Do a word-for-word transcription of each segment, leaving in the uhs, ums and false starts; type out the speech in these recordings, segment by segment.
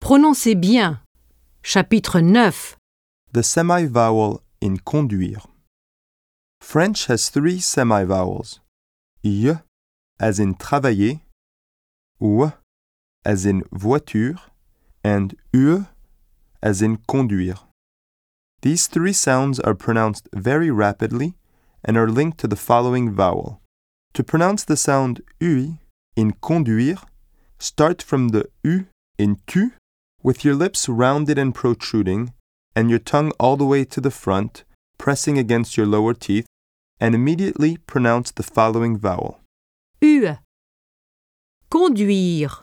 Prononcez bien. Chapitre neuf. The semi-vowel in conduire. French has three semi-vowels. Y as in travailler, ou as in voiture, and ue as in conduire. These three sounds are pronounced very rapidly and are linked to the following vowel. To pronounce the sound ui in conduire, start from the u in tu with your lips rounded and protruding and your tongue all the way to the front, pressing against your lower teeth, and immediately pronounce the following vowel. U. Conduire.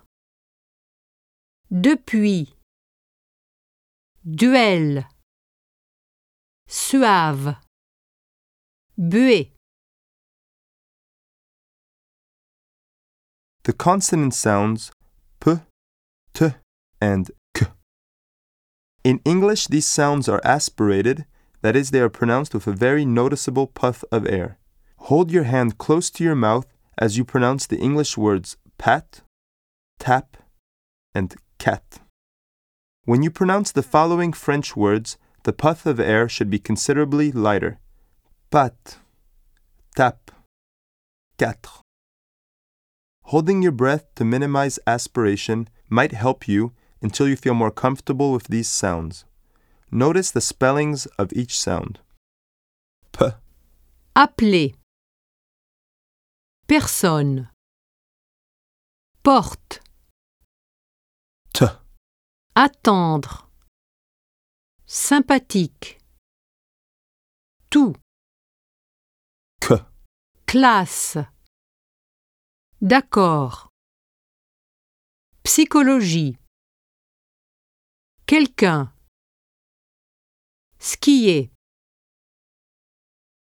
Depuis. Duel. Suave. Buée. The consonant sounds p, t, and k. In English, these sounds are aspirated, that is, they are pronounced with a very noticeable puff of air. Hold your hand close to your mouth as you pronounce the English words pat, tap, and cat. When you pronounce the following French words, the puff of air should be considerably lighter. Pat, tap, quatre. Holding your breath to minimize aspiration might help you until you feel more comfortable with these sounds. Notice the spellings of each sound. P. Appeler. Personne. Porte. T. Attendre. Sympathique. Tout. K. Classe. D'accord. Psychologie. Quelqu'un. Skier.